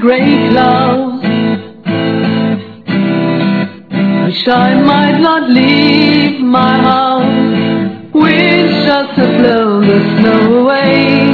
grey clouds. Wish I might not leave my house. Winds just have blown the snow away.